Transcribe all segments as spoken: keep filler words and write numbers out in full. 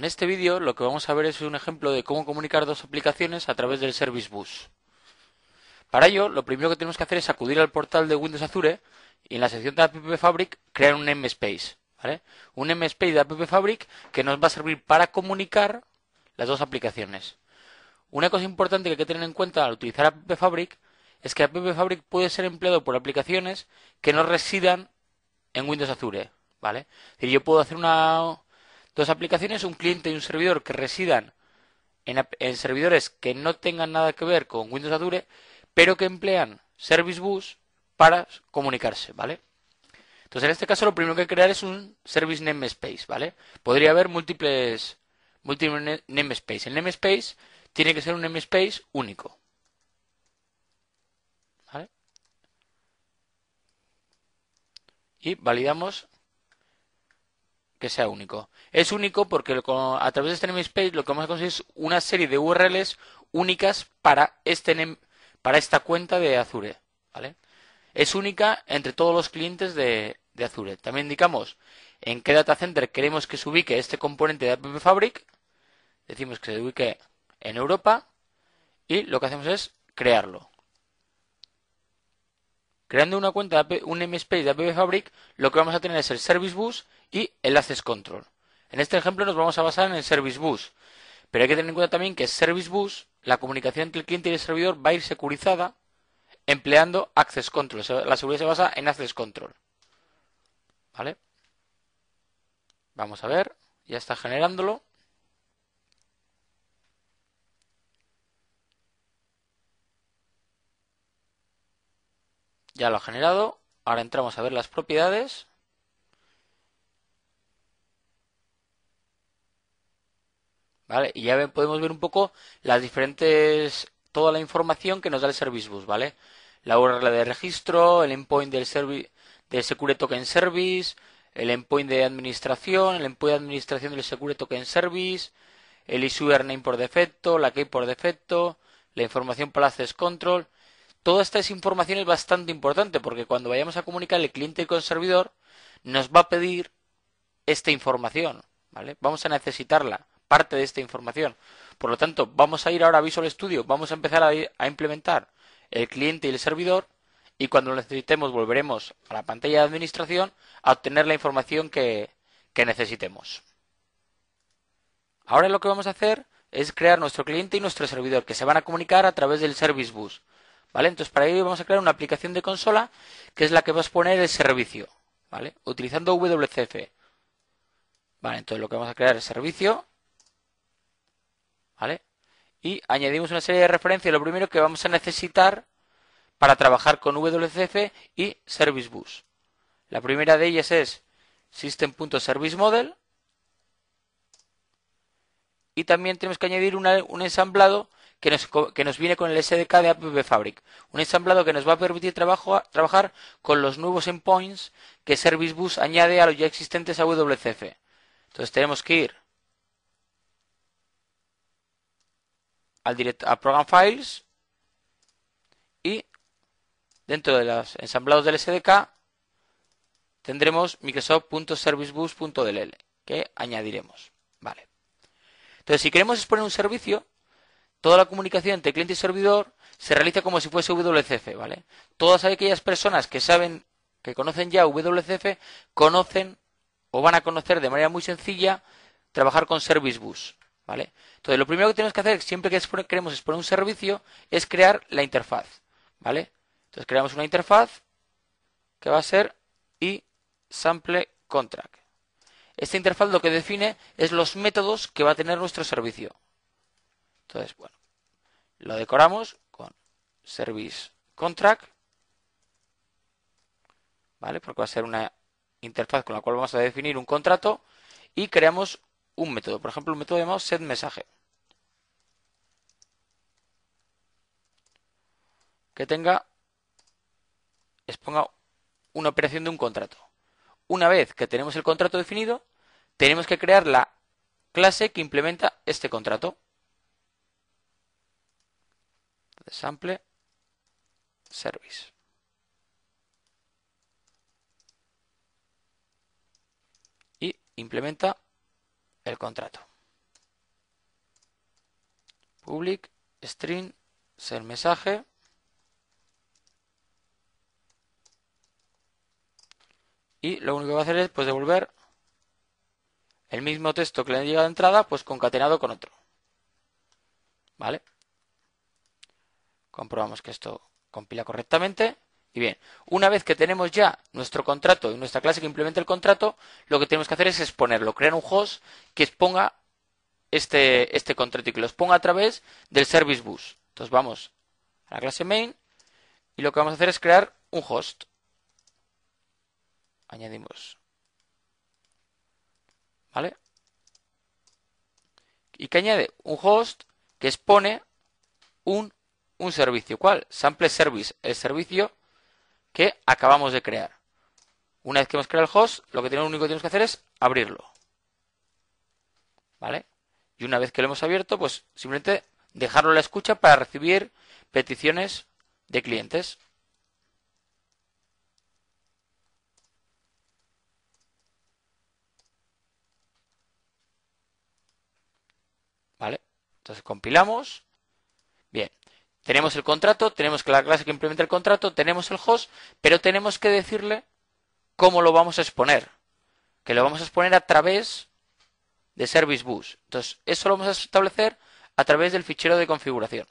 este vídeo lo que vamos a ver es un ejemplo de cómo comunicar dos aplicaciones a través del Service Bus. Para ello, lo primero que tenemos que hacer es acudir al portal de Windows Azure y en la sección de App Fabric crear un namespace, ¿vale? Un namespace de App Fabric que nos va a servir para comunicar las dos aplicaciones. Una cosa importante que hay que tener en cuenta al utilizar App Fabric es que App Fabric puede ser empleado por aplicaciones que no residan en Windows Azure, ¿vale? Es decir, yo puedo hacer una dos aplicaciones, un cliente y un servidor que residan en, en servidores que no tengan nada que ver con Windows Azure, pero que emplean Service Bus para comunicarse, ¿vale? Entonces, en este caso, lo primero que hay que crear es un Service Namespace, ¿vale? Podría haber múltiples, múltiples namespace. El namespace tiene que ser un namespace único, ¿vale? Y validamos que sea único. Es único porque a través de este namespace lo que vamos a conseguir es una serie de U R Ls únicas para este para esta cuenta de Azure, ¿vale? Es única entre todos los clientes de, de Azure. También indicamos en qué data center queremos que se ubique este componente de App Fabric. Decimos que se ubique en Europa y lo que hacemos es crearlo. Creando una cuenta, de un namespace de App Fabric, lo que vamos a tener es el Service Bus y el Access Control. En este ejemplo nos vamos a basar en el Service Bus, pero hay que tener en cuenta también que Service Bus, la comunicación entre el cliente y el servidor va a ir securizada empleando Access Control. La seguridad se basa en Access Control, ¿vale? Vamos a ver, ya está generándolo. Ya lo ha generado. Ahora entramos a ver las propiedades. ¿Vale? Y ya podemos ver un poco las diferentes, toda la información que nos da el Service Bus, ¿vale? La U R L de registro, el endpoint del, servi del Secure Token Service, el endpoint de administración, el endpoint de administración del Secure Token Service, el username por defecto, la key por defecto, la información para Access Control. Toda esta información es bastante importante porque cuando vayamos a comunicar el cliente con el servidor nos va a pedir esta información, ¿vale? Vamos a necesitarla, parte de esta información. Por lo tanto, vamos a ir ahora a Visual Studio, vamos a empezar a, a implementar el cliente y el servidor y cuando lo necesitemos volveremos a la pantalla de administración a obtener la información que, que necesitemos. Ahora lo que vamos a hacer es crear nuestro cliente y nuestro servidor que se van a comunicar a través del Service Bus, ¿vale? Entonces para ello vamos a crear una aplicación de consola que es la que va a exponer el servicio, ¿vale? Utilizando W C F. Vale, entonces lo que vamos a crear es servicio, ¿vale? Y añadimos una serie de referencias. Lo primero que vamos a necesitar para trabajar con W C F y Service Bus. La primera de ellas es System.ServiceModel. Y también tenemos que añadir una, un ensamblado que nos, que nos viene con el S D K de App Fabric. Un ensamblado que nos va a permitir trabajo, trabajar con los nuevos endpoints que Service Bus añade a los ya existentes a W C F. Entonces tenemos que ir al direct, a Program Files y dentro de los ensamblados del S D K tendremos Microsoft.ServiceBus.dll que añadiremos. Vale. Entonces, si queremos exponer un servicio, toda la comunicación entre cliente y servidor se realiza como si fuese W C F, ¿vale? Todas aquellas personas que saben, que conocen ya W C F, conocen o van a conocer de manera muy sencilla trabajar con Service Bus, ¿vale? Entonces, lo primero que tenemos que hacer siempre que exponer, queremos exponer un servicio es crear la interfaz, ¿vale? Entonces, creamos una interfaz que va a ser iSampleContract. Esta interfaz lo que define es los métodos que va a tener nuestro servicio. Entonces, bueno, lo decoramos con Service Contract, ¿vale? Porque va a ser una interfaz con la cual vamos a definir un contrato y creamos un método. Por ejemplo, un método llamado setMessage, que tenga, exponga una operación de un contrato. Una vez que tenemos el contrato definido, tenemos que crear la clase que implementa este contrato. Sample Service. Y implementa el contrato. public string ser mensaje y lo único que va a hacer es pues devolver el mismo texto que le llega de entrada, pues concatenado con otro. ¿Vale? Comprobamos que esto compila correctamente. Y bien, una vez que tenemos ya nuestro contrato y nuestra clase que implementa el contrato, lo que tenemos que hacer es exponerlo, crear un host que exponga este, este contrato y que lo exponga a través del service bus. Entonces vamos a la clase main y lo que vamos a hacer es crear un host. Añadimos. ¿Vale? Y que añade un host que expone un, un servicio. ¿Cuál? Sample service, el servicio que acabamos de crear. Una vez que hemos creado el host, lo que tenemos, lo único que tenemos que hacer es abrirlo. ¿Vale? Y una vez que lo hemos abierto, pues simplemente dejarlo a la escucha para recibir peticiones de clientes. ¿Vale? Entonces compilamos. Bien. Tenemos el contrato, tenemos la clase que implementa el contrato, tenemos el host, pero tenemos que decirle cómo lo vamos a exponer. Que lo vamos a exponer a través de Service Bus. Entonces, eso lo vamos a establecer a través del fichero de configuración.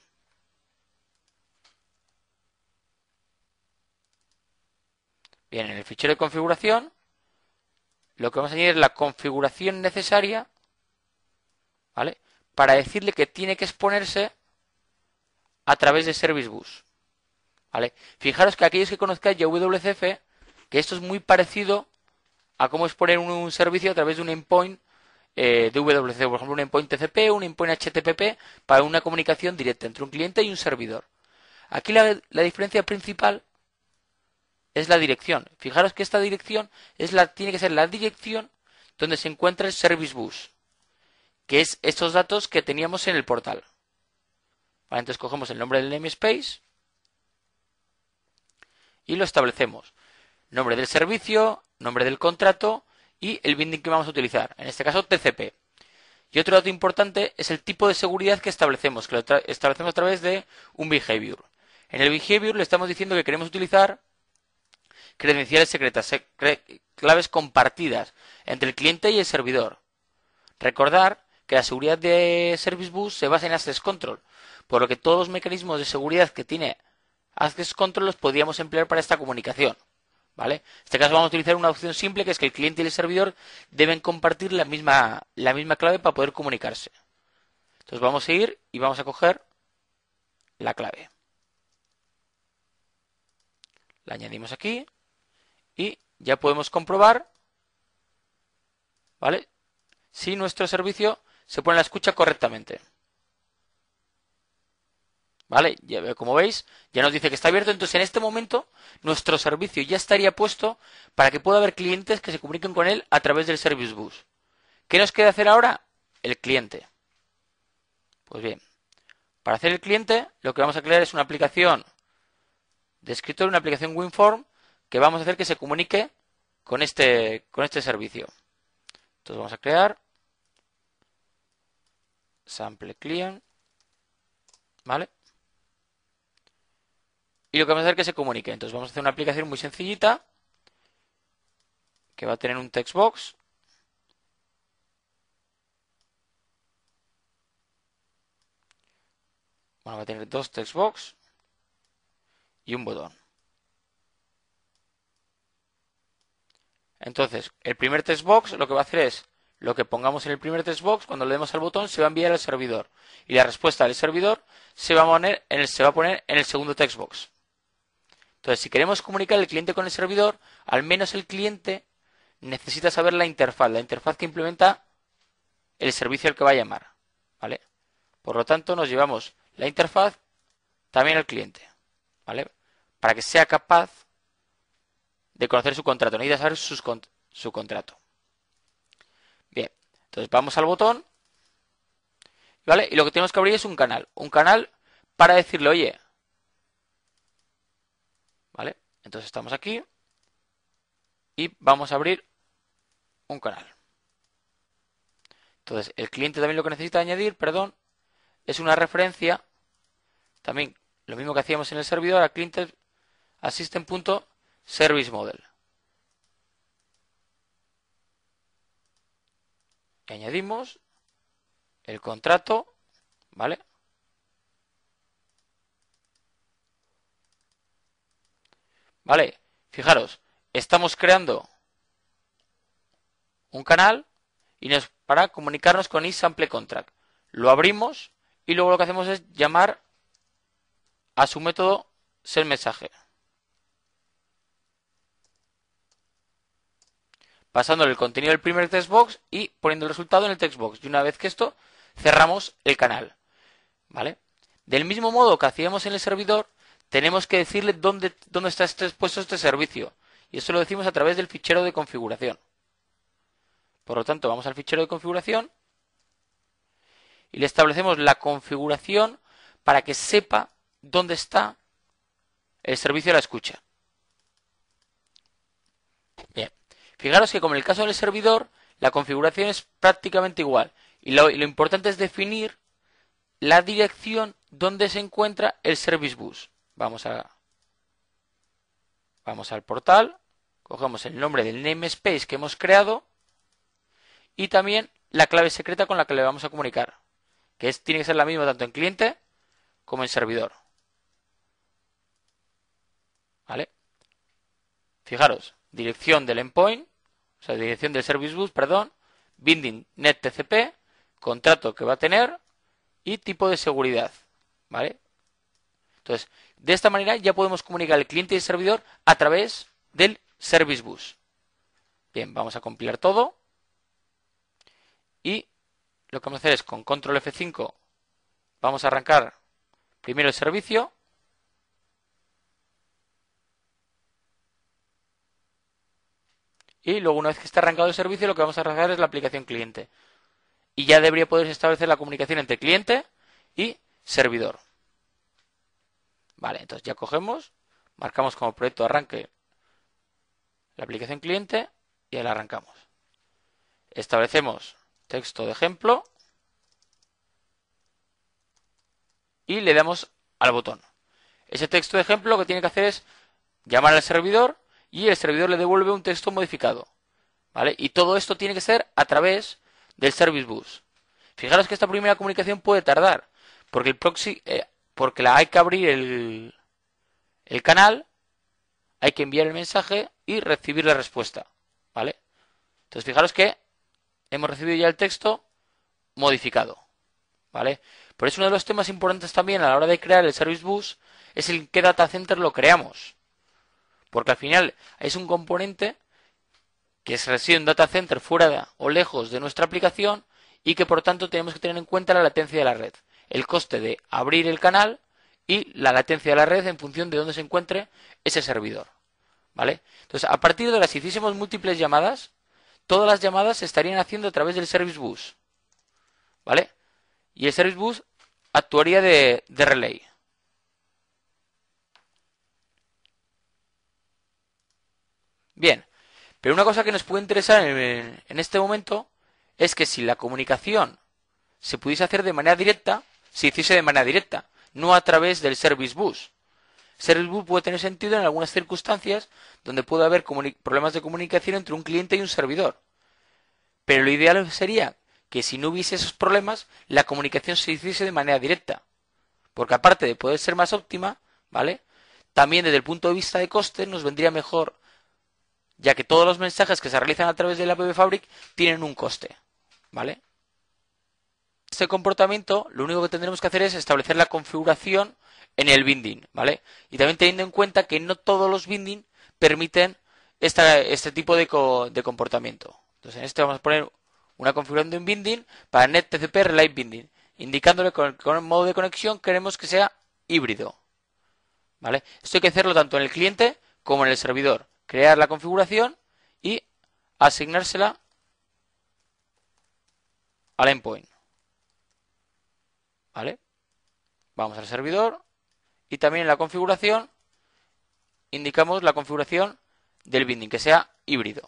Bien, en el fichero de configuración, lo que vamos a añadir es la configuración necesaria, ¿vale? Para decirle que tiene que exponerse a través de Service Bus. ¿Vale? Fijaros que aquellos que conozcáis ya W C F, que esto es muy parecido a cómo exponer un, un servicio a través de un endpoint eh, de W C F, por ejemplo, un endpoint T C P, un endpoint H T T P, para una comunicación directa entre un cliente y un servidor. Aquí la, la diferencia principal es la dirección. Fijaros que esta dirección es la, tiene que ser la dirección donde se encuentra el Service Bus, que es estos datos que teníamos en el portal. Vale, entonces cogemos el nombre del namespace y lo establecemos. Nombre del servicio, nombre del contrato y el binding que vamos a utilizar. En este caso T C P. Y otro dato importante es el tipo de seguridad que establecemos, que lo establecemos a través de un behavior. En el behavior le estamos diciendo que queremos utilizar credenciales secretas, claves compartidas entre el cliente y el servidor. Recordar que la seguridad de Service Bus se basa en Access Control, por lo que todos los mecanismos de seguridad que tiene Access Control los podríamos emplear para esta comunicación. ¿Vale? En este caso vamos a utilizar una opción simple, que es que el cliente y el servidor deben compartir la misma, la misma clave para poder comunicarse. Entonces vamos a ir y vamos a coger la clave. La añadimos aquí y ya podemos comprobar, ¿vale?, si nuestro servicio se pone en la escucha correctamente. ¿Vale? Ya, como veis, ya nos dice que está abierto. Entonces, en este momento, nuestro servicio ya estaría puesto para que pueda haber clientes que se comuniquen con él a través del Service Bus. ¿Qué nos queda hacer ahora? El cliente. Pues bien, para hacer el cliente, lo que vamos a crear es una aplicación de escritorio, una aplicación WinForm, que vamos a hacer que se comunique con este, con este servicio. Entonces, vamos a crear sample client, ¿vale? Y lo que vamos a hacer es que se comunique. Entonces vamos a hacer una aplicación muy sencillita que va a tener un text box. Bueno, va a tener dos text box y un botón. Entonces, el primer text box lo que va a hacer es lo que pongamos en el primer text box, cuando le demos al botón se va a enviar al servidor. Y la respuesta del servidor se va a poner en el, se va a poner en el segundo text box. Entonces, si queremos comunicar el cliente con el servidor, al menos el cliente necesita saber la interfaz, la interfaz que implementa el servicio al que va a llamar, ¿vale? Por lo tanto, nos llevamos la interfaz también al cliente, ¿vale? Para que sea capaz de conocer su contrato, necesita saber sus, su contrato. Bien, entonces vamos al botón, ¿vale? Y lo que tenemos que abrir es un canal, un canal para decirle, oye, ¿vale? Entonces estamos aquí y vamos a abrir un canal. Entonces, el cliente también lo que necesita añadir, perdón, es una referencia, también lo mismo que hacíamos en el servidor, a client assistant.service model. Y añadimos el contrato, ¿vale? Vale, fijaros, estamos creando un canal y nos para comunicarnos con isSampleContract. Lo abrimos y luego lo que hacemos es llamar a su método setMessage, pasándole el contenido del primer textbox y poniendo el resultado en el textbox. Y una vez que esto, cerramos el canal, ¿vale? Del mismo modo que hacíamos en el servidor, tenemos que decirle dónde, dónde está este, puesto este servicio. Y eso lo decimos a través del fichero de configuración. Por lo tanto, vamos al fichero de configuración y le establecemos la configuración para que sepa dónde está el servicio de la escucha. Bien, fijaros que como en el caso del servidor, la configuración es prácticamente igual. Y lo, y lo importante es definir la dirección donde se encuentra el Service Bus. Vamos a vamos al portal, cogemos el nombre del namespace que hemos creado y también la clave secreta con la que le vamos a comunicar, que es, tiene que ser la misma tanto en cliente como en servidor. ¿Vale? Fijaros, dirección del endpoint, o sea, dirección del Service Bus, perdón, binding nettcp, contrato que va a tener y tipo de seguridad. ¿Vale? Entonces, de esta manera ya podemos comunicar el cliente y el servidor a través del Service Bus. Bien, vamos a compilar todo. Y lo que vamos a hacer es con control F cinco vamos a arrancar primero el servicio. Y luego una vez que esté arrancado el servicio lo que vamos a arrancar es la aplicación cliente. Y ya debería poder establecer la comunicación entre cliente y servidor. Vale, entonces ya cogemos, marcamos como proyecto de arranque la aplicación cliente y ahí la arrancamos. Establecemos texto de ejemplo y le damos al botón. Ese texto de ejemplo lo que tiene que hacer es llamar al servidor y el servidor le devuelve un texto modificado. ¿Vale? Y todo esto tiene que ser a través del Service Bus. Fijaros que esta primera comunicación puede tardar porque el proxy, eh, porque la hay que abrir el, el canal, hay que enviar el mensaje y recibir la respuesta. ¿Vale? Entonces fijaros que hemos recibido ya el texto modificado. ¿Vale? Por eso uno de los temas importantes también a la hora de crear el Service Bus es el qué data center lo creamos. Porque al final es un componente que reside en un data center fuera de, o lejos de nuestra aplicación y que por tanto tenemos que tener en cuenta la latencia de la red. El coste de abrir el canal y la latencia de la red en función de dónde se encuentre ese servidor. ¿Vale? Entonces, a partir de ahora, si hiciésemos múltiples llamadas, todas las llamadas se estarían haciendo a través del Service Bus. ¿Vale? Y el Service Bus actuaría de, de relay. Bien, pero una cosa que nos puede interesar en, en este momento es que si la comunicación se pudiese hacer de manera directa, se hiciese de manera directa, no a través del Service Bus. Service Bus puede tener sentido en algunas circunstancias donde puede haber problemas de comunicación entre un cliente y un servidor. Pero lo ideal sería que si no hubiese esos problemas, la comunicación se hiciese de manera directa. Porque aparte de poder ser más óptima, ¿vale? También desde el punto de vista de coste nos vendría mejor, ya que todos los mensajes que se realizan a través de la App Fabric tienen un coste, ¿vale? Este comportamiento, lo único que tendremos que hacer es establecer la configuración en el binding, ¿vale? Y también teniendo en cuenta que no todos los binding permiten esta, este tipo de, co, de comportamiento. Entonces en este vamos a poner una configuración de un binding para nettcp relay binding, indicándole con el, con el modo de conexión queremos que sea híbrido, ¿vale? Esto hay que hacerlo tanto en el cliente como en el servidor. Crear la configuración y asignársela al endpoint. ¿Vale? Vamos al servidor y también en la configuración indicamos la configuración del binding, que sea híbrido.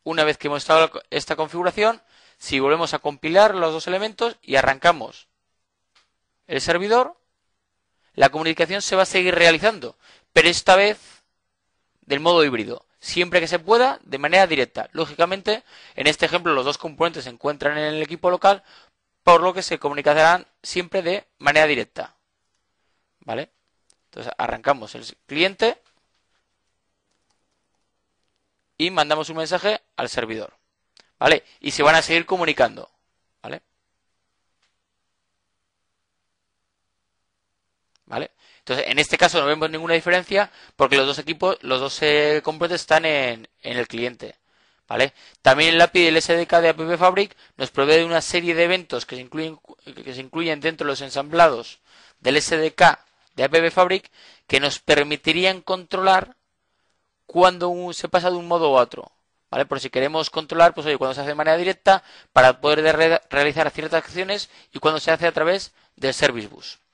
una vez que hemos instalado esta configuración, si volvemos a compilar los dos elementos y arrancamos el servidor, la comunicación se va a seguir realizando, pero esta vez del modo híbrido, siempre que se pueda, de manera directa. Lógicamente, en este ejemplo, los dos componentes se encuentran en el equipo local, por lo que se comunicarán siempre de manera directa. ¿Vale? Entonces, arrancamos el cliente y mandamos un mensaje al servidor. ¿Vale? Y se van a seguir comunicando. ¿Vale? ¿Vale? Entonces, en este caso no vemos ninguna diferencia porque los dos equipos, los dos eh, componentes están en, en el cliente. ¿Vale? También el A P I del S D K de App Fabric nos provee de una serie de eventos que se incluyen, que se incluyen dentro de los ensamblados del S D K de App Fabric que nos permitirían controlar cuando se pasa de un modo a otro. ¿Vale? Por si queremos controlar, pues oye, cuando se hace de manera directa para poder re realizar ciertas acciones y cuando se hace a través del Service Bus.